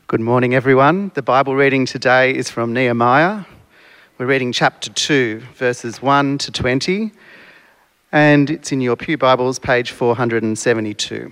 Good morning, everyone. The Bible reading today is from Nehemiah. We're reading chapter 2, verses 1 to 20, and it's in your Pew Bibles, page 472.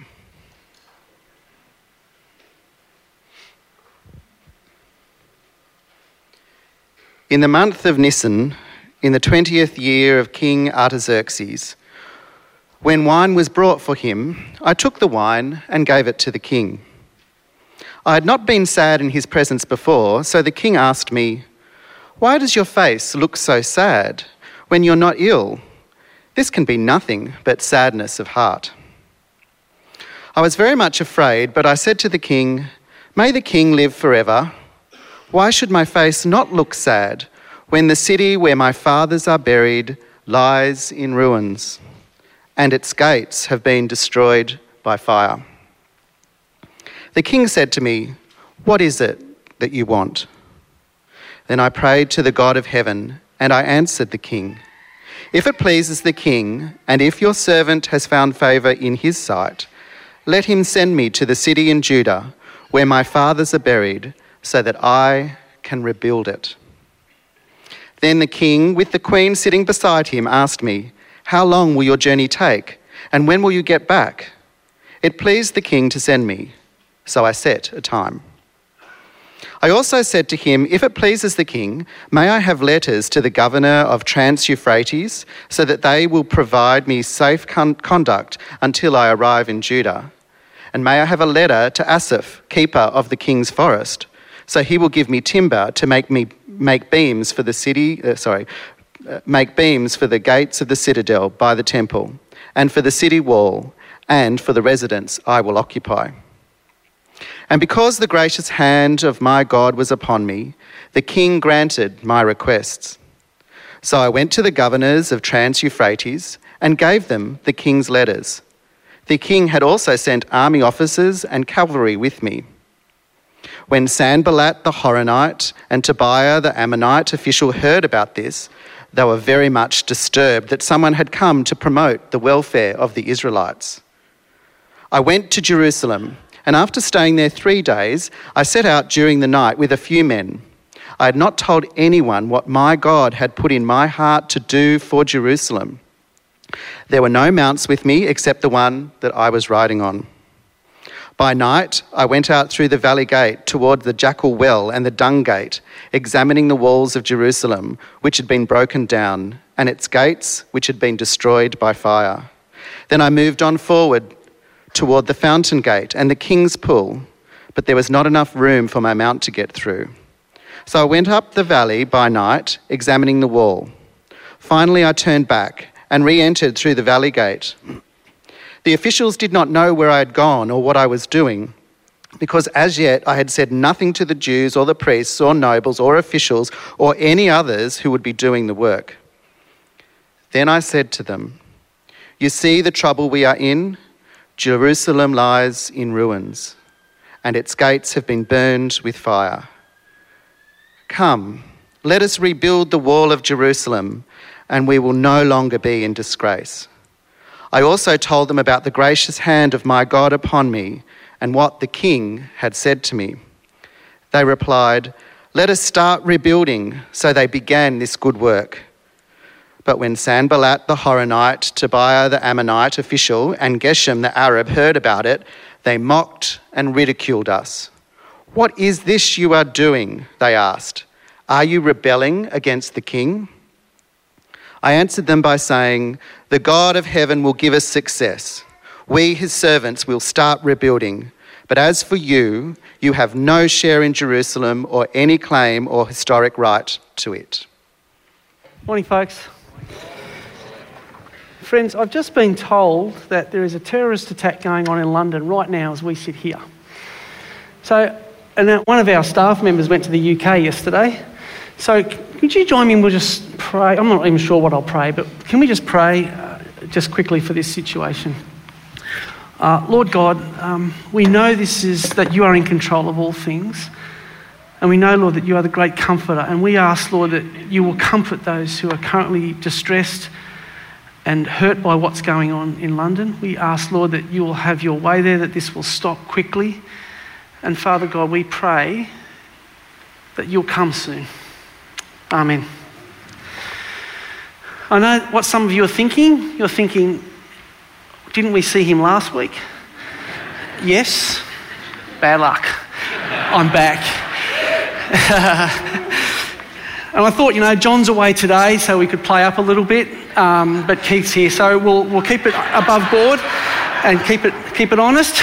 In the month of Nisan, in the 20th year of King Artaxerxes, when wine was brought for him, I took the wine and gave it to the king. I had not been sad in his presence before, so the king asked me, "Why does your face look so sad when you're not ill? This can be nothing but sadness of heart." I was very much afraid, but I said to the king, "May the king live forever. Why should my face not look sad when the city where my fathers are buried lies in ruins, and its gates have been destroyed by fire?" The king said to me, "What is it that you want?" Then I prayed to the God of heaven, and I answered the king, "If it pleases the king, and if your servant has found favour in his sight, let him send me to the city in Judah where my fathers are buried, so that I can rebuild it." Then the king, with the queen sitting beside him, asked me, "How long will your journey take, and when will you get back?" It pleased the king to send me, so I set a time. I also said to him, "If it pleases the king, may I have letters to the governor of Trans-Euphrates, so that they will provide me safe conduct until I arrive in Judah? And may I have a letter to Asaph, keeper of the king's forest, so he will give me timber to make beams for the gates of the citadel by the temple, and for the city wall, and for the residence I will occupy." And because the gracious hand of my God was upon me, the king granted my requests. So I went to the governors of Trans-Euphrates and gave them the king's letters. The king had also sent army officers and cavalry with me. When Sanballat the Horonite and Tobiah the Ammonite official heard about this, they were very much disturbed that someone had come to promote the welfare of the Israelites. I went to Jerusalem, and after staying there 3 days, I set out during the night with a few men. I had not told anyone what my God had put in my heart to do for Jerusalem. There were no mounts with me except the one that I was riding on. By night, I went out through the valley gate toward the Jackal Well and the Dung Gate, examining the walls of Jerusalem, which had been broken down, and its gates, which had been destroyed by fire. Then I moved on forward toward the Fountain Gate and the King's Pool, but there was not enough room for my mount to get through. So I went up the valley by night, examining the wall. Finally, I turned back and re-entered through the valley gate. The officials did not know where I had gone or what I was doing, because as yet I had said nothing to the Jews or the priests or nobles or officials or any others who would be doing the work. Then I said to them, "You see the trouble we are in? Jerusalem lies in ruins, and its gates have been burned with fire. Come, let us rebuild the wall of Jerusalem, and we will no longer be in disgrace." I also told them about the gracious hand of my God upon me and what the king had said to me. They replied, "Let us start rebuilding." So they began this good work. But when Sanballat the Horonite, Tobiah the Ammonite official, and Geshem the Arab heard about it, they mocked and ridiculed us. "What is this you are doing?" they asked. "Are you rebelling against the king?" I answered them by saying, "The God of heaven will give us success. We, his servants, will start rebuilding. But as for you, you have no share in Jerusalem or any claim or historic right to it." Morning, folks. Friends, I've just been told that there is a terrorist attack going on in London right now as we sit here. And one of our staff members went to the UK yesterday. So could you join me and we'll just pray? I'm not even sure what I'll pray, but can we just pray just quickly for this situation? Lord God, we know that you are in control of all things. And we know, Lord, that you are the great comforter. And we ask, Lord, that you will comfort those who are currently distressed and hurt by what's going on in London. We ask, Lord, that you will have your way there, that this will stop quickly, And Father God, we pray that you'll come soon. Amen. I know what some of you are thinking. You're thinking, didn't we see him last week? Yes. Bad luck. I'm back. And I thought, John's away today, so we could play up a little bit, but Keith's here, so we'll keep it above board and keep it honest.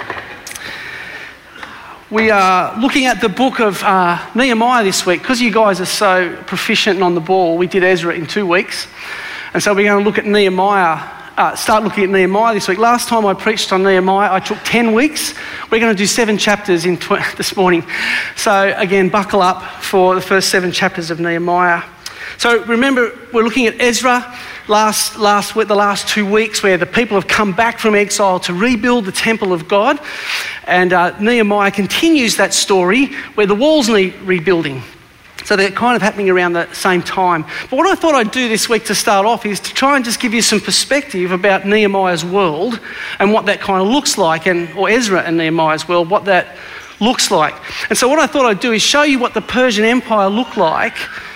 We are looking at the book of Nehemiah this week. Because you guys are so proficient and on the ball, we did Ezra in 2 weeks. And so we're going to look at start looking at Nehemiah this week. Last time I preached on Nehemiah, I took 10 weeks. We're going to do 7 chapters this morning. So again, buckle up for the first 7 chapters of Nehemiah. So remember, we're looking at Ezra last week, the last 2 weeks, where the people have come back from exile to rebuild the temple of God. And Nehemiah continues that story where the walls need rebuilding. So they're kind of happening around the same time. But what I thought I'd do this week to start off is to try and just give you some perspective about Nehemiah's world and what that kind of looks like, or Ezra and Nehemiah's world, what that looks like. And so what I thought I'd do is show you what the Persian Empire looked like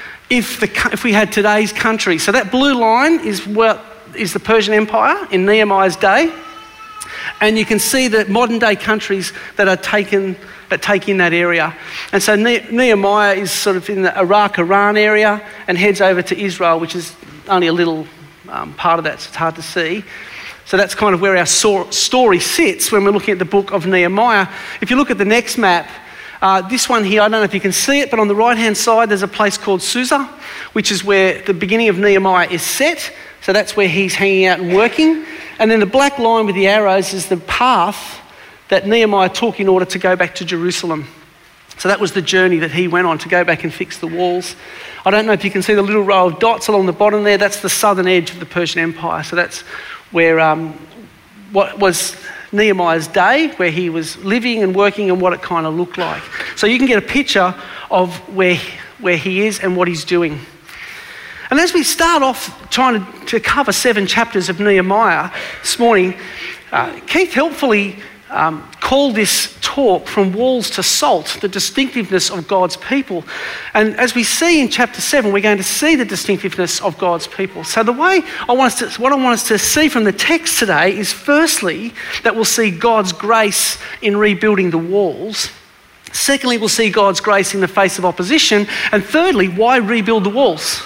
if we had today's country. So that blue line is the Persian Empire in Nehemiah's day. And you can see the modern day countries that take in that area. And so Nehemiah is sort of in the Iraq-Iran area and heads over to Israel, which is only a little part of that, so it's hard to see. So that's kind of where our story sits when we're looking at the book of Nehemiah. If you look at the next map, this one here, I don't know if you can see it, but on the right-hand side there's a place called Susa, which is where the beginning of Nehemiah is set. So that's where he's hanging out and working. And then the black line with the arrows is the path that Nehemiah took in order to go back to Jerusalem. So that was the journey that he went on to go back and fix the walls. I don't know if you can see the little row of dots along the bottom there. That's the southern edge of the Persian Empire. So that's where what was Nehemiah's day, where he was living and working, and what it kind of looked like. So you can get a picture of where he is and what he's doing. And as we start off trying to cover 7 chapters of Nehemiah this morning, Keith helpfully called this talk From Walls to Salt, the distinctiveness of God's people. And as we see in chapter 7, we're going to see the distinctiveness of God's people. So what I want us to see from the text today is, firstly, that we'll see God's grace in rebuilding the walls. Secondly, we'll see God's grace in the face of opposition. And thirdly, why rebuild the walls?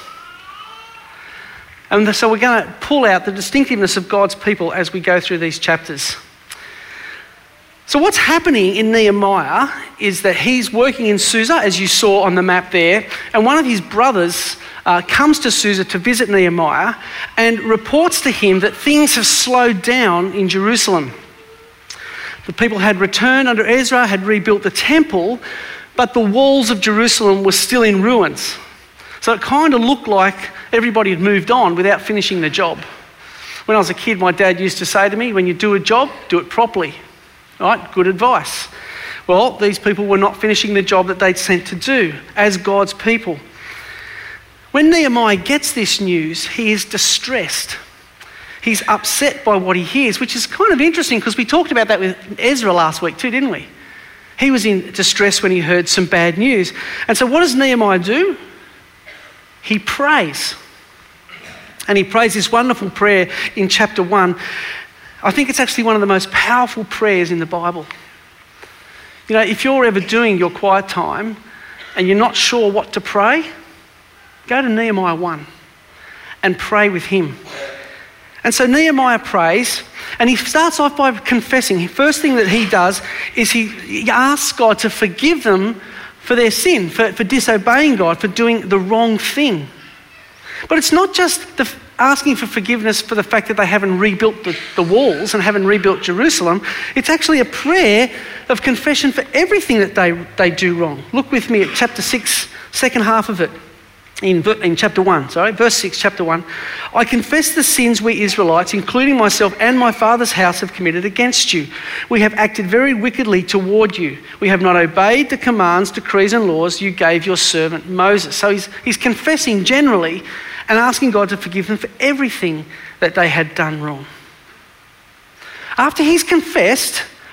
And so we're going to pull out the distinctiveness of God's people as we go through these chapters. So what's happening in Nehemiah is that he's working in Susa, as you saw on the map there, and one of his brothers comes to Susa to visit Nehemiah and reports to him that things have slowed down in Jerusalem. The people had returned under Ezra, had rebuilt the temple, but the walls of Jerusalem were still in ruins. So it kind of looked like everybody had moved on without finishing the job. When I was a kid, my dad used to say to me, when you do a job, do it properly. Right? Good advice. Well, these people were not finishing the job that they'd sent to do as God's people. When Nehemiah gets this news, he is distressed. He's upset by what he hears, which is kind of interesting because we talked about that with Ezra last week too, didn't we? He was in distress when he heard some bad news. And so what does Nehemiah do? He prays. And he prays this wonderful prayer in chapter 1. I think it's actually one of the most powerful prayers in the Bible. If you're ever doing your quiet time and you're not sure what to pray, go to Nehemiah 1 and pray with him. And so Nehemiah prays, and he starts off by confessing. The first thing that he does is he asks God to forgive them for their sin, for disobeying God, for doing the wrong thing. But it's not just asking for forgiveness for the fact that they haven't rebuilt the walls and haven't rebuilt Jerusalem. It's actually a prayer of confession for everything that they do wrong. Look with me at chapter 6, second half of it. In chapter 1, verse 6, chapter 1. I confess the sins we Israelites, including myself and my father's house, have committed against you. We have acted very wickedly toward you. We have not obeyed the commands, decrees and laws you gave your servant Moses. So he's confessing generally and asking God to forgive them for everything that they had done wrong. After he's confessed,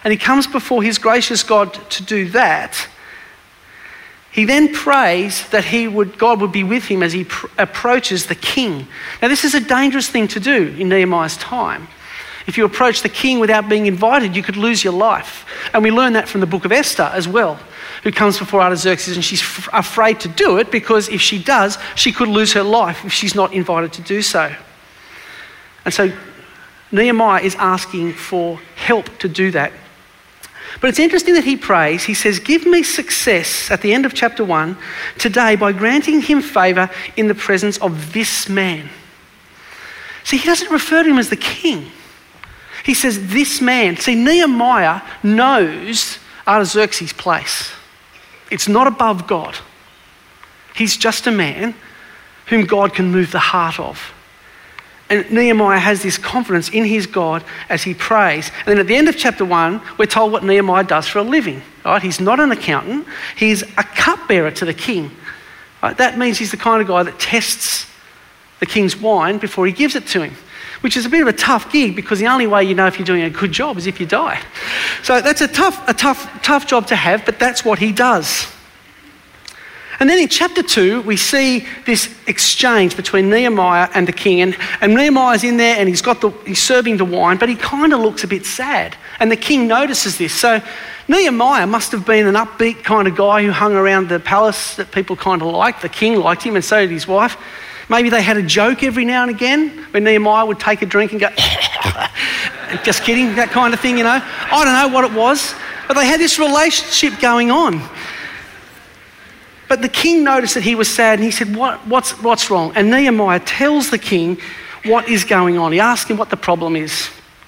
and he comes before his gracious God to do that, he then prays that God would be with him as he approaches the king. Now, this is a dangerous thing to do in Nehemiah's time. If you approach the king without being invited, you could lose your life. And we learn that from the book of Esther as well, who comes before Artaxerxes, and she's afraid to do it because if she does, she could lose her life if she's not invited to do so. And so Nehemiah is asking for help to do that. But it's interesting that he prays. He says, give me success at the end of chapter 1 today by granting him favour in the presence of this man. See, he doesn't refer to him as the king. He says this man. See, Nehemiah knows Artaxerxes' place. It's not above God. He's just a man whom God can move the heart of. And Nehemiah has this confidence in his God as he prays. And then at the end of chapter 1, we're told what Nehemiah does for a living. Right? He's not an accountant. He's a cupbearer to the king. Right? That means he's the kind of guy that tests the king's wine before he gives it to him, which is a bit of a tough gig because the only way you know if you're doing a good job is if you die. So that's a tough job to have, but that's what he does. And then in chapter 2, we see this exchange between Nehemiah and the king. And Nehemiah's in there and he's serving the wine, but he kind of looks a bit sad. And the king notices this. So Nehemiah must have been an upbeat kind of guy who hung around the palace that people kind of liked. The king liked him and so did his wife. Maybe they had a joke every now and again when Nehemiah would take a drink and go, just kidding, that kind of thing, you know. I don't know what it was, but they had this relationship going on. But the king noticed that he was sad and he said, what's wrong? And Nehemiah tells the king what is going on. He asks him what the problem is.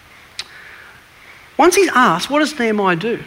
Once he's asked, what does Nehemiah do?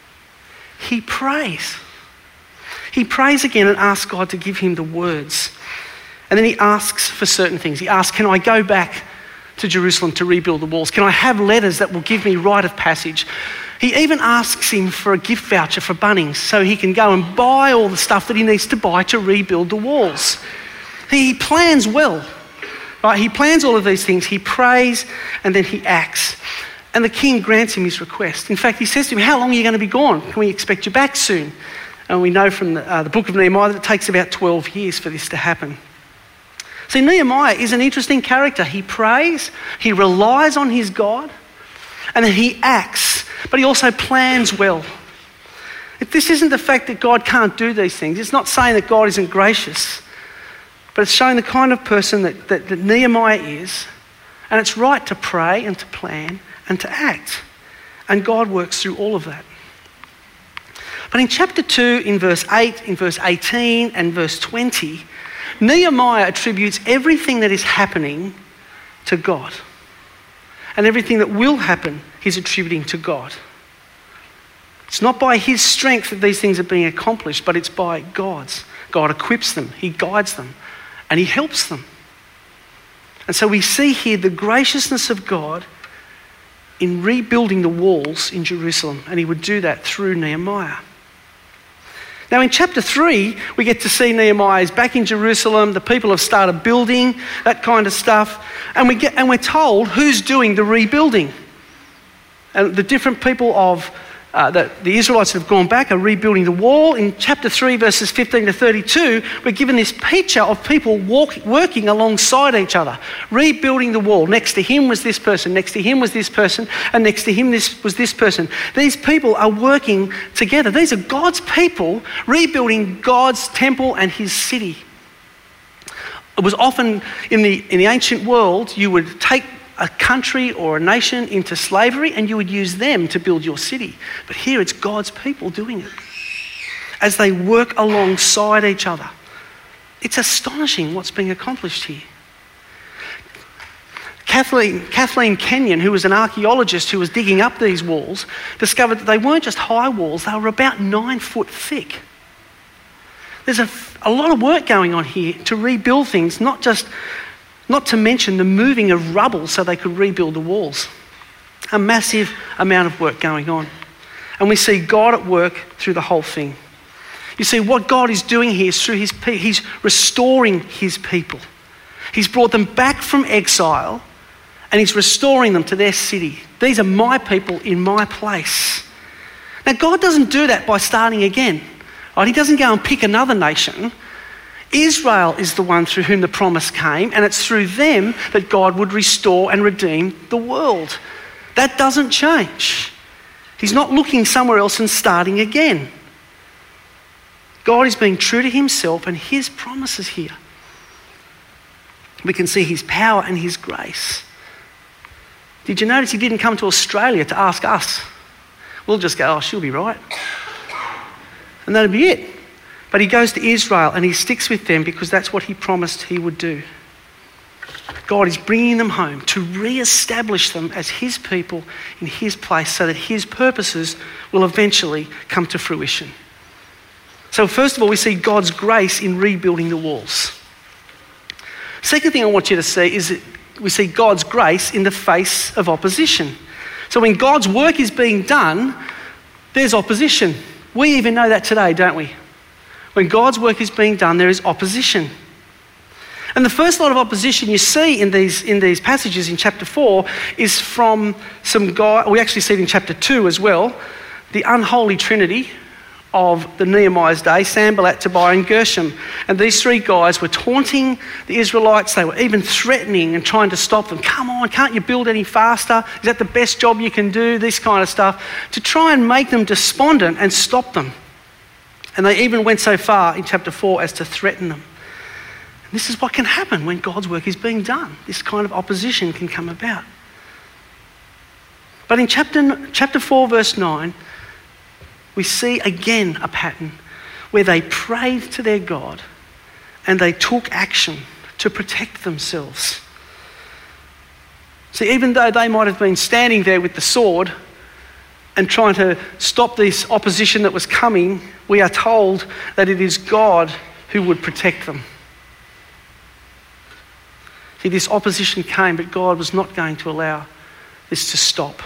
He prays. He prays again and asks God to give him the words. And then he asks for certain things. He asks, can I go back to Jerusalem to rebuild the walls? Can I have letters that will give me rite of passage? He even asks him for a gift voucher for Bunnings so he can go and buy all the stuff that he needs to buy to rebuild the walls. He plans well. Right? He plans all of these things. He prays and then he acts. And the king grants him his request. In fact, he says to him, how long are you going to be gone? Can we expect you back soon? And we know from the book of Nehemiah that it takes about 12 years for this to happen. See, Nehemiah is an interesting character. He prays, he relies on his God, and then he acts, but he also plans well. This isn't the fact that God can't do these things. It's not saying that God isn't gracious, but it's showing the kind of person that Nehemiah is, and it's right to pray and to plan and to act, and God works through all of that. But in chapter 2, in verse 8, in verse 18 and verse 20, Nehemiah attributes everything that is happening to God. And everything that will happen, he's attributing to God. It's not by his strength that these things are being accomplished, but it's by God's. God equips them, he guides them, and he helps them. And so we see here the graciousness of God in rebuilding the walls in Jerusalem, and he would do that through Nehemiah. Now in chapter 3, we get to see Nehemiah is back in Jerusalem, the people have started building, that kind of stuff, and we're told who's doing the rebuilding. And the different people of the Israelites that have gone back are rebuilding the wall. In chapter 3, verses 15 to 32, we're given this picture of people working alongside each other, rebuilding the wall. Next to him was this person, next to him was this person, and next to him was this person. These people are working together. These are God's people rebuilding God's temple and his city. It was often in the ancient world, you would take a country or a nation into slavery and you would use them to build your city. But here it's God's people doing it as they work alongside each other. It's astonishing what's being accomplished here. Kathleen Kenyon, who was an archaeologist who was digging up these walls, discovered that they weren't just high walls, they were about 9 foot thick. There's a lot of work going on here to rebuild things, not to mention the moving of rubble so they could rebuild the walls. A massive amount of work going on. And we see God at work through the whole thing. You see, what God is doing here is through his people. He's restoring his people. He's brought them back from exile and he's restoring them to their city. These are my people in my place. Now, God doesn't do that by starting again. Right? He doesn't go and pick another nation. Israel is the one through whom the promise came, and it's through them that God would restore and redeem the world. That doesn't change. He's not looking somewhere else and starting again. God is being true to himself and his promises here. We can see his power and his grace. Did you notice he didn't come to Australia to ask us? We'll just go, oh, she'll be right. And that'll be it. But he goes to Israel and he sticks with them because that's what he promised he would do. God is bringing them home to re-establish them as his people in his place so that his purposes will eventually come to fruition. So first of all, we see God's grace in rebuilding the walls. Second thing I want you to see is that we see God's grace in the face of opposition. So when God's work is being done, there's opposition. We even know that today, don't we? When God's work is being done, there is opposition. And the first lot of opposition you see in these passages in chapter 4 is from some guy, we actually see it in chapter 2 as well, the unholy trinity of the Nehemiah's day, Sanballat, Tobiah and Gershom. And these three guys were taunting the Israelites. They were even threatening and trying to stop them. Come on, can't you build any faster? Is that the best job you can do? This kind of stuff. To try and make them despondent and stop them. And they even went so far in chapter 4 as to threaten them. And this is what can happen when God's work is being done. This kind of opposition can come about. But in chapter 4, verse 9, we see again a pattern where they prayed to their God and they took action to protect themselves. See, even though they might have been standing there with the sword and trying to stop this opposition that was coming, we are told that it is God who would protect them. See, this opposition came, but God was not going to allow this to stop.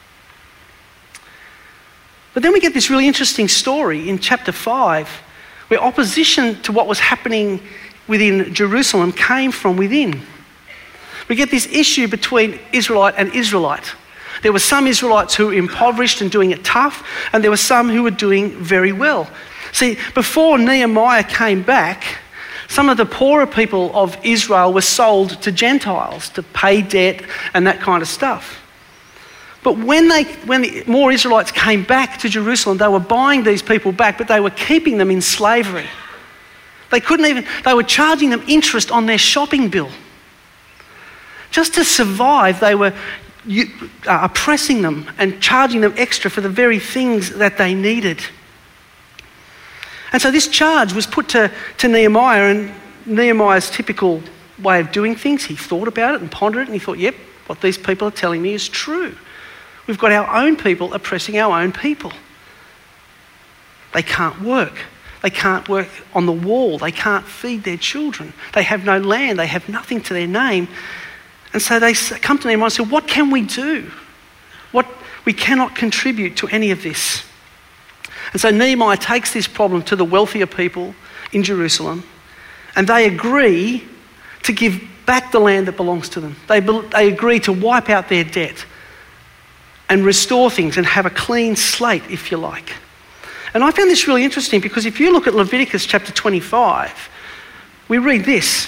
But then we get this really interesting story in chapter 5 where opposition to what was happening within Jerusalem came from within. We get this issue between Israelite and Israelite. There were some Israelites who were impoverished and doing it tough, and there were some who were doing very well. See, before Nehemiah came back, some of the poorer people of Israel were sold to Gentiles to pay debt and that kind of stuff. But when more Israelites came back to Jerusalem, they were buying these people back, but they were keeping them in slavery. They were charging them interest on their shopping bill. Just to survive, they were oppressing them and charging them extra for the very things that they needed. And so this charge was put to Nehemiah, and Nehemiah's typical way of doing things, he thought about it and pondered it, and he thought, yep, what these people are telling me is true. We've got our own people oppressing our own people. They can't work. They can't work on the wall. They can't feed their children. They have no land. They have nothing to their name. And so they come to Nehemiah and say, what can we do? We cannot contribute to any of this. And so Nehemiah takes this problem to the wealthier people in Jerusalem, and they agree to give back the land that belongs to them. They agree to wipe out their debt and restore things and have a clean slate, if you like. And I found this really interesting because if you look at Leviticus chapter 25, we read this.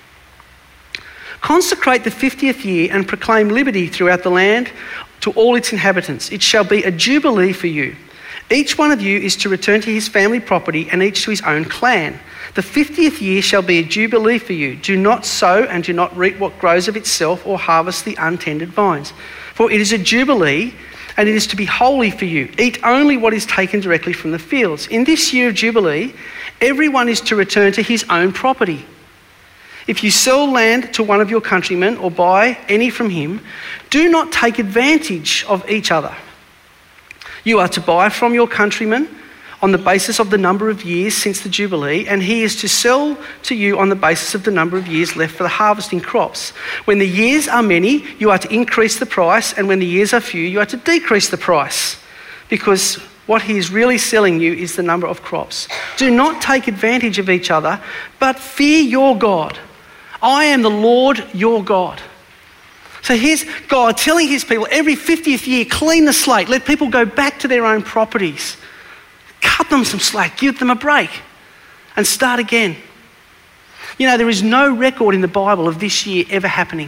Consecrate the 50th year and proclaim liberty throughout the land to all its inhabitants. It shall be a jubilee for you. Each one of you is to return to his family property and each to his own clan. The 50th year shall be a jubilee for you. Do not sow and do not reap what grows of itself or harvest the untended vines. For it is a jubilee and it is to be holy for you. Eat only what is taken directly from the fields. In this year of jubilee, everyone is to return to his own property. If you sell land to one of your countrymen or buy any from him, do not take advantage of each other. You are to buy from your countryman on the basis of the number of years since the Jubilee, and he is to sell to you on the basis of the number of years left for the harvesting crops. When the years are many, you are to increase the price, and when the years are few, you are to decrease the price, because what he is really selling you is the number of crops. Do not take advantage of each other, but fear your God. I am the Lord your God. So here's God telling his people every 50th year, clean the slate, let people go back to their own properties. Cut them some slack, give them a break and start again. You know, there is no record in the Bible of this year ever happening.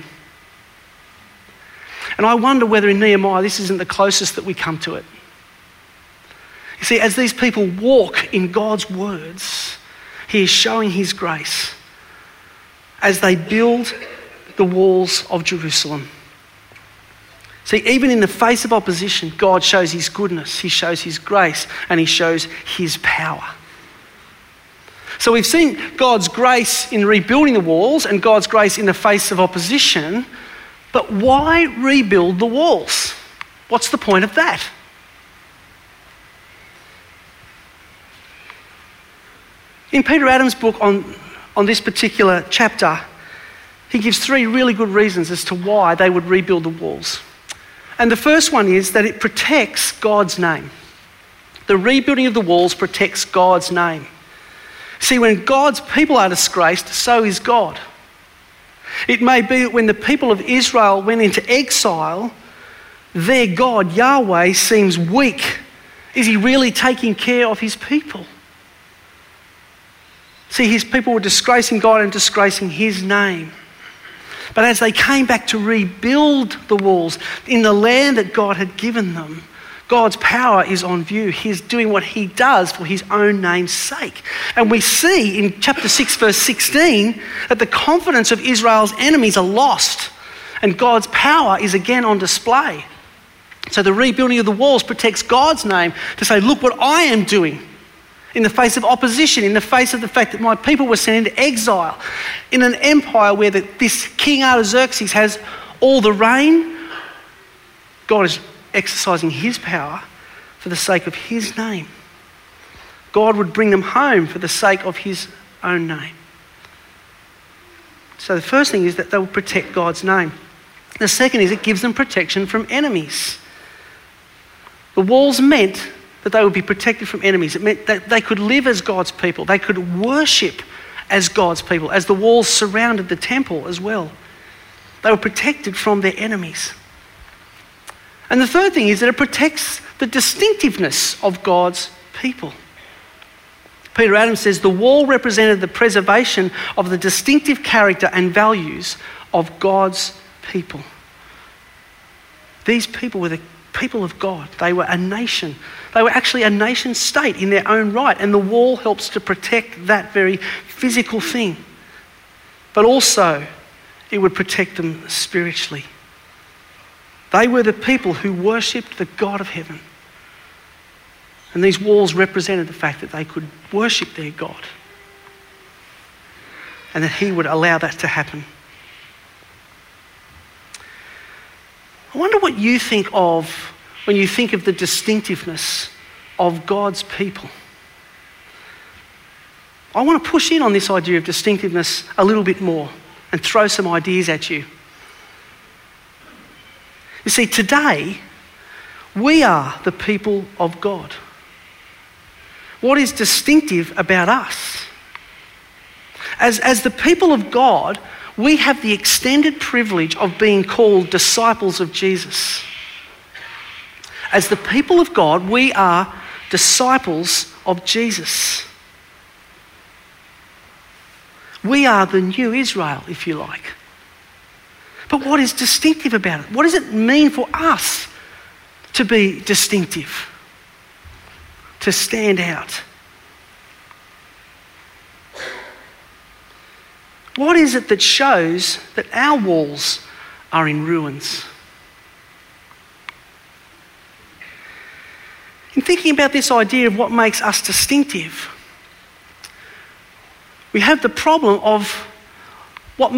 And I wonder whether in Nehemiah this isn't the closest that we come to it. You see, as these people walk in God's words, he is showing his grace as they build the walls of Jerusalem. See, even in the face of opposition, God shows his goodness, he shows his grace, and he shows his power. So we've seen God's grace in rebuilding the walls and God's grace in the face of opposition, but why rebuild the walls? What's the point of that? In Peter Adams' book on this particular chapter, he gives 3 really good reasons as to why they would rebuild the walls. And the first one is that it protects God's name. The rebuilding of the walls protects God's name. See, when God's people are disgraced, so is God. It may be that when the people of Israel went into exile, their God, Yahweh, seems weak. Is he really taking care of his people? See, his people were disgracing God and disgracing his name. But as they came back to rebuild the walls in the land that God had given them, God's power is on view. He's doing what he does for his own name's sake. And we see in chapter 6, verse 16, that the confidence of Israel's enemies are lost and God's power is again on display. So the rebuilding of the walls protects God's name to say, look what I am doing in the face of opposition, in the face of the fact that my people were sent into exile, in an empire where this King Artaxerxes has all the reign. God is exercising his power for the sake of his name. God would bring them home for the sake of his own name. So the first thing is that they will protect God's name. The second is it gives them protection from enemies. The walls meant that they would be protected from enemies. It meant that they could live as God's people. They could worship as God's people, as the walls surrounded the temple as well. They were protected from their enemies. And the third thing is that it protects the distinctiveness of God's people. Peter Adams says the wall represented the preservation of the distinctive character and values of God's people. These people were the people of God. They were a nation. They were actually a nation state in their own right, and the wall helps to protect that very physical thing. But also, it would protect them spiritually. They were the people who worshipped the God of heaven. And these walls represented the fact that they could worship their God and that he would allow that to happen. I wonder what you think of when you think of the distinctiveness of God's people. I want to push in on this idea of distinctiveness a little bit more and throw some ideas at you. You see, today, we are the people of God. What is distinctive about us? As the people of God, we have the extended privilege of being called disciples of Jesus. As the people of God, we are disciples of Jesus. We are the new Israel, if you like. But what is distinctive about it? What does it mean for us to be distinctive? To stand out? What is it that shows that our walls are in ruins? In thinking about this idea of what makes us distinctive, we have the problem of what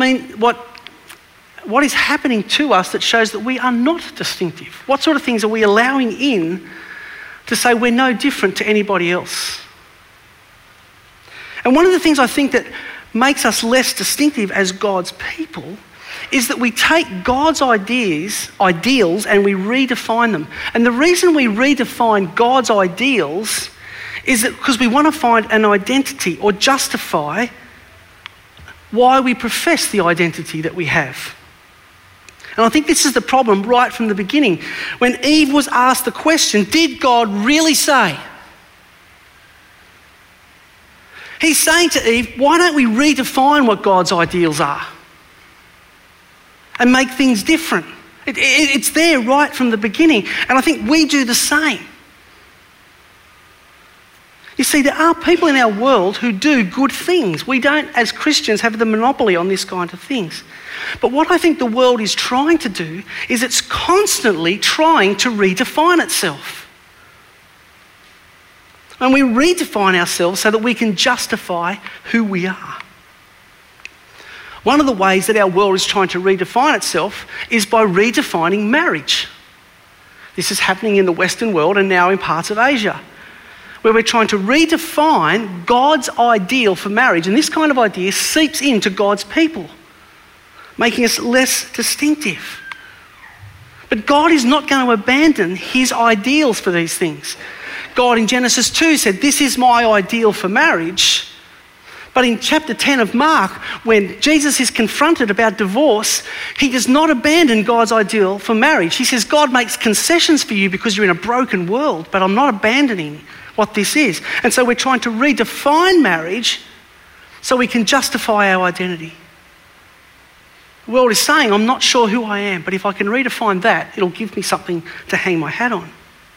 is happening to us that shows that we are not distinctive. What sort of things are we allowing in to say we're no different to anybody else? And one of the things I think that makes us less distinctive as God's people is that we take God's ideals and we redefine them. And the reason we redefine God's ideals is that because we want to find an identity or justify why we profess the identity that we have. And I think this is the problem right from the beginning. When Eve was asked the question, did God really say? He's saying to Eve, why don't we redefine what God's ideals are and make things different? It's there right from the beginning. And I think we do the same. You see, there are people in our world who do good things. We don't, as Christians, have the monopoly on this kind of things. But what I think the world is trying to do is it's constantly trying to redefine itself. And we redefine ourselves so that we can justify who we are. One of the ways that our world is trying to redefine itself is by redefining marriage. This is happening in the Western world and now in parts of Asia, where we're trying to redefine God's ideal for marriage. And this kind of idea seeps into God's people, making us less distinctive. But God is not going to abandon his ideals for these things. God in Genesis 2 said, this is my ideal for marriage. But in chapter 10 of Mark, when Jesus is confronted about divorce, he does not abandon God's ideal for marriage. He says, God makes concessions for you because you're in a broken world, but I'm not abandoning what this is. And so we're trying to redefine marriage so we can justify our identity. The world is saying, I'm not sure who I am, but if I can redefine that, it'll give me something to hang my hat on.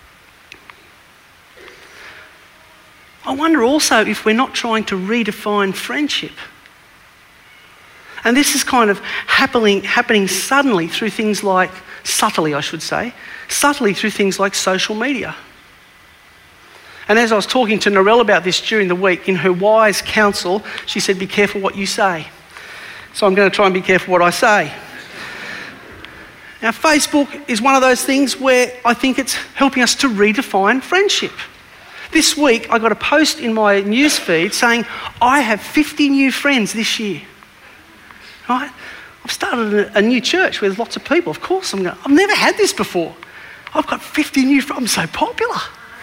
I wonder also if we're not trying to redefine friendship. And this is kind of happening suddenly through things like, subtly through things like social media. And as I was talking to Narelle about this during the week, in her wise counsel, she said, be careful what you say. So I'm going to try and be careful what I say. Now, Facebook is one of those things where I think it's helping us to redefine friendship. This week, I got a post in my news feed saying, I have 50 new friends this year. Right? I've started a new church where there's lots of people. Of course, I've never had this before. I've got 50 new friends. I'm so popular.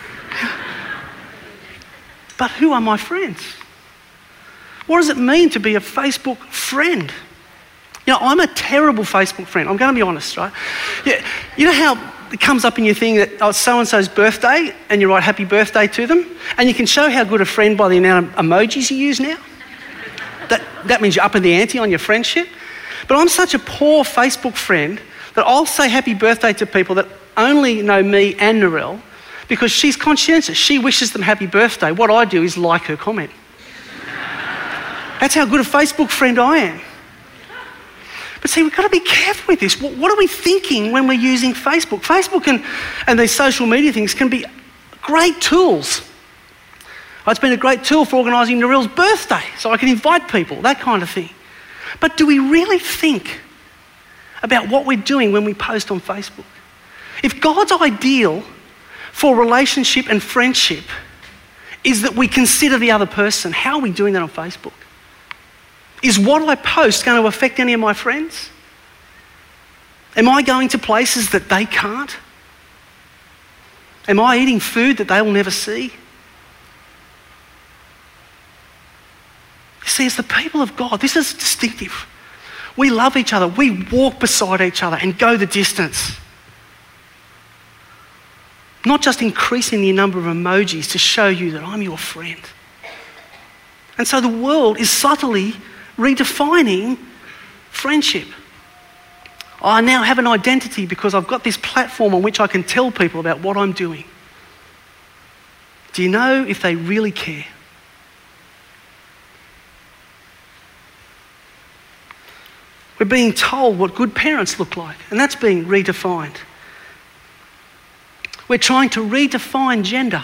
But who are my friends? What does it mean to be a Facebook friend? You know, I'm a terrible Facebook friend. I'm going to be honest, right? Yeah, you know how it comes up in your thing that it's so-and-so's birthday and you write happy birthday to them, and you can show how good a friend by the amount of emojis you use now? That means you're upping the ante on your friendship. But I'm such a poor Facebook friend that I'll say happy birthday to people that only know me and Narelle because she's conscientious. She wishes them happy birthday. What I do is like her comment. That's how good a Facebook friend I am. But see, we've got to be careful with this. What are we thinking when we're using Facebook? Facebook and these social media things can be great tools. It's been a great tool for organising Narelle's birthday, so I can invite people, that kind of thing. But do we really think about what we're doing when we post on Facebook? If God's ideal for relationship and friendship is that we consider the other person, how are we doing that on Facebook? Is what I post going to affect any of my friends? Am I going to places that they can't? Am I eating food that they will never see? You see, as the people of God, this is distinctive. We love each other. We walk beside each other and go the distance. Not just increasing the number of emojis to show you that I'm your friend. And so the world is subtly redefining friendship. I now have an identity because I've got this platform on which I can tell people about what I'm doing. Do you know if they really care? We're being told what good parents look like, and that's being redefined. We're trying to redefine gender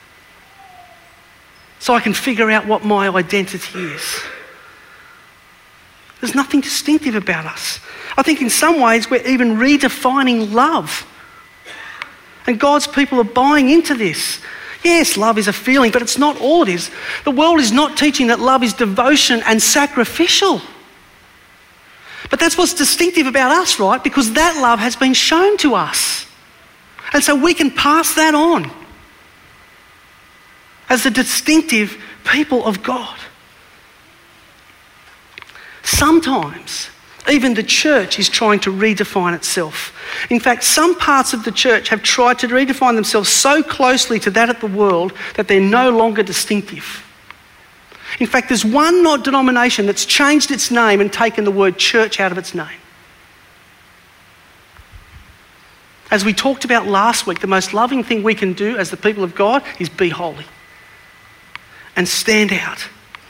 so I can figure out what my identity is. There's nothing distinctive about us. I think in some ways we're even redefining love. And God's people are buying into this. Yes, love is a feeling, but it's not all it is. The world is not teaching that love is devotion and sacrificial. But that's what's distinctive about us, right? Because that love has been shown to us. And so we can pass that on as the distinctive people of God. Sometimes Even the church is trying to redefine itself. In fact, some parts of the church have tried to redefine themselves so closely to that of the world that they're no longer distinctive. In fact, there's one denomination that's changed its name and taken the word church out of its name. As we talked about last week, the most loving thing we can do as the people of God is be holy and stand out.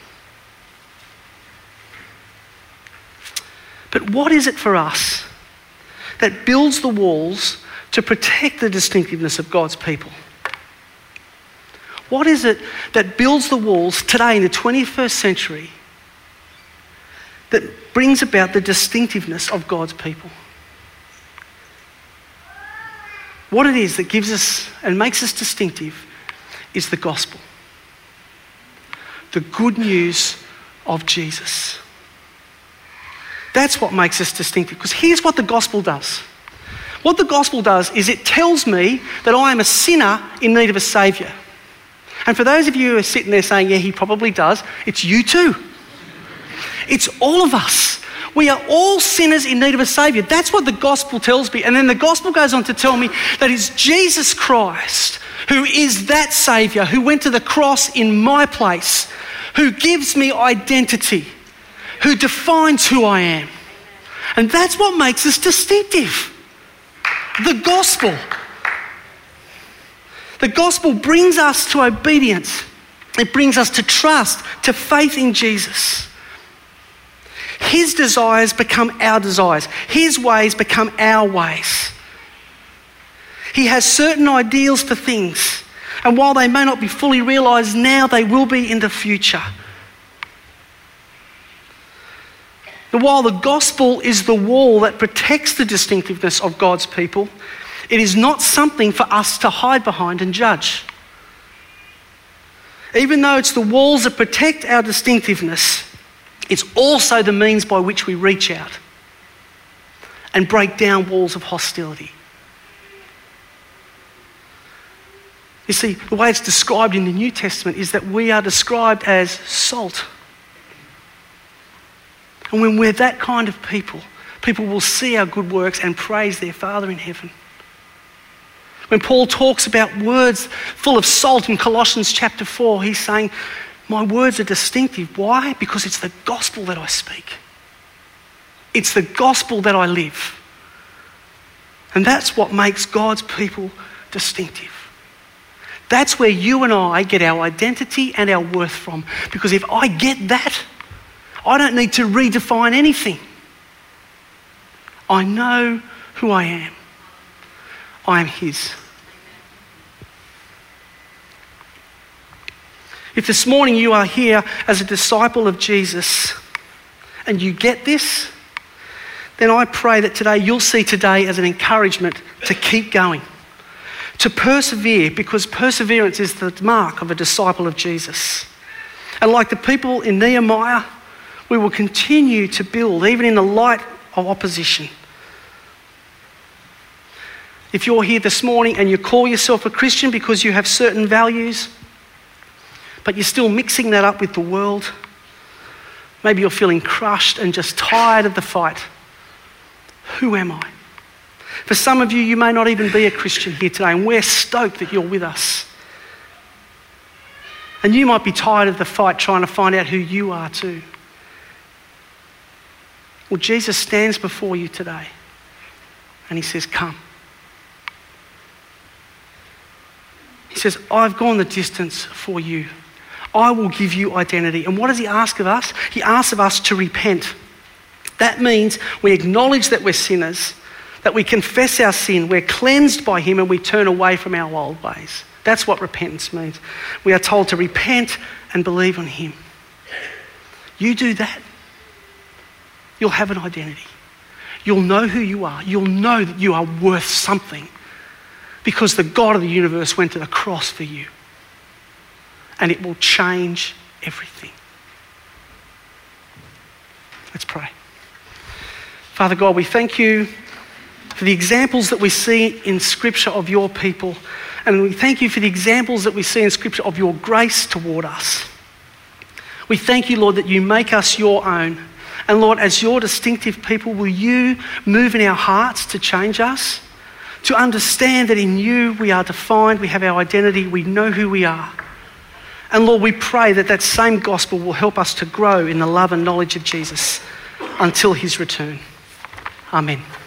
But what is it for us that builds the walls to protect the distinctiveness of God's people? What is it that builds the walls today in the 21st century that brings about the distinctiveness of God's people? What it is that gives us and makes us distinctive is the gospel. The good news of Jesus. That's what makes us distinctive. Because here's what the gospel does. What the gospel does is it tells me that I am a sinner in need of a saviour. And for those of you who are sitting there saying, yeah, he probably does, it's you too. It's all of us. We are all sinners in need of a saviour. That's what the gospel tells me. And then the gospel goes on to tell me that it's Jesus Christ who is that saviour, who went to the cross in my place, who gives me identity, who defines who I am. And that's what makes us distinctive. The gospel. The gospel brings us to obedience. It brings us to trust, to faith in Jesus. His desires become our desires. His ways become our ways. He has certain ideals for things, and while they may not be fully realised now, they will be in the future. And while the gospel is the wall that protects the distinctiveness of God's people, it is not something for us to hide behind and judge. Even though it's the walls that protect our distinctiveness, it's also the means by which we reach out and break down walls of hostility. You see, the way it's described in the New Testament is that we are described as salt. And when we're that kind of people, people will see our good works and praise their Father in heaven. When Paul talks about words full of salt in Colossians chapter 4, he's saying, my words are distinctive. Why? Because it's the gospel that I speak. It's the gospel that I live. And that's what makes God's people distinctive. That's where you and I get our identity and our worth from. Because if I get that, I don't need to redefine anything. I know who I am. I am his. If this morning you are here as a disciple of Jesus and you get this, then I pray that today you'll see today as an encouragement to keep going, to persevere, because perseverance is the mark of a disciple of Jesus. And like the people in Nehemiah, we will continue to build even in the light of opposition. If you're here this morning and you call yourself a Christian because you have certain values, but you're still mixing that up with the world, maybe you're feeling crushed and just tired of the fight. Who am I? For some of you, you may not even be a Christian here today, and we're stoked that you're with us. And you might be tired of the fight trying to find out who you are too. Well, Jesus stands before you today and he says, come. He says, I've gone the distance for you. I will give you identity. And what does he ask of us? He asks of us to repent. That means we acknowledge that we're sinners, that we confess our sin, we're cleansed by him, and we turn away from our old ways. That's what repentance means. We are told to repent and believe on him. You do that, you'll have an identity. You'll know who you are. You'll know that you are worth something because the God of the universe went to the cross for you. And it will change everything. Let's pray. Father God, we thank you for the examples that we see in Scripture of your people. And we thank you for the examples that we see in Scripture of your grace toward us. We thank you, Lord, that you make us your own. And Lord, as your distinctive people, will you move in our hearts to change us? To understand that in you we are defined, we have our identity, we know who we are. And Lord, we pray that that same gospel will help us to grow in the love and knowledge of Jesus until his return. Amen.